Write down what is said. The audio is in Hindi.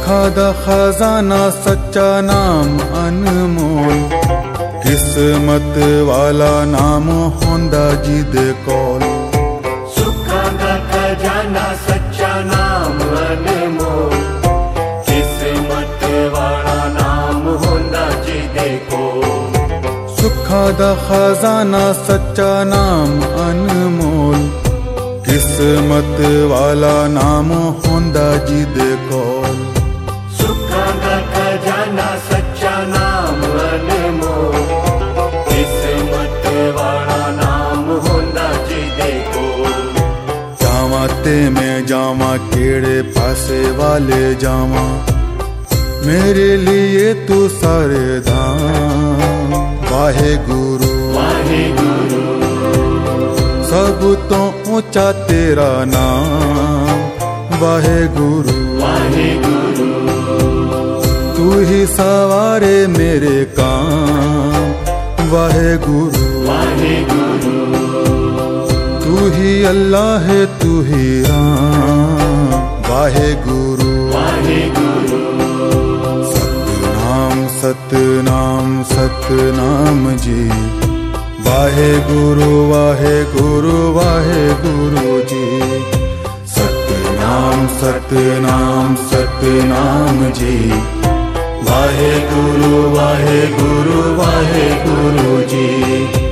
सुखा दा खजाना सच्चा नाम अनमोल, किस्मत वाला नाम होंदा जिदे कोल। सुखा दा खजाना सच्चा नाम अनमोल, किस्मत वाला नाम होंदा जिदे कोल। सुखा दा खजाना सच्चा नाम अनमोल, किस्मत वाला नाम होंदा जिदे कोल। सुखा दा खजाना सच्चा नाम अनमोल, किस्मत वाला नाम होंदा जिदे कोल। जावा ते मैं जावा केड़े पासे वाले जावा, मेरे लिए तू सारे धाम। वाहे गुरु वाहे गुरु, सब तो ऊंचा तेरा नाम। वाहे गुरु वाहे गुरु, तू ही सवारे मेरे काम। वाहे गुरु वाहे गुरु, तू ही अल्लाह है तू ही राम। वाहे गुरु वाहे गुरु, सतनाम सतनाम सतनाम जी। वाहे गुरु वाहे गुरु वाहे गुरु जी। सतनाम सतनाम सतनाम जी। वाहे गुरु वाहे गुरु जी।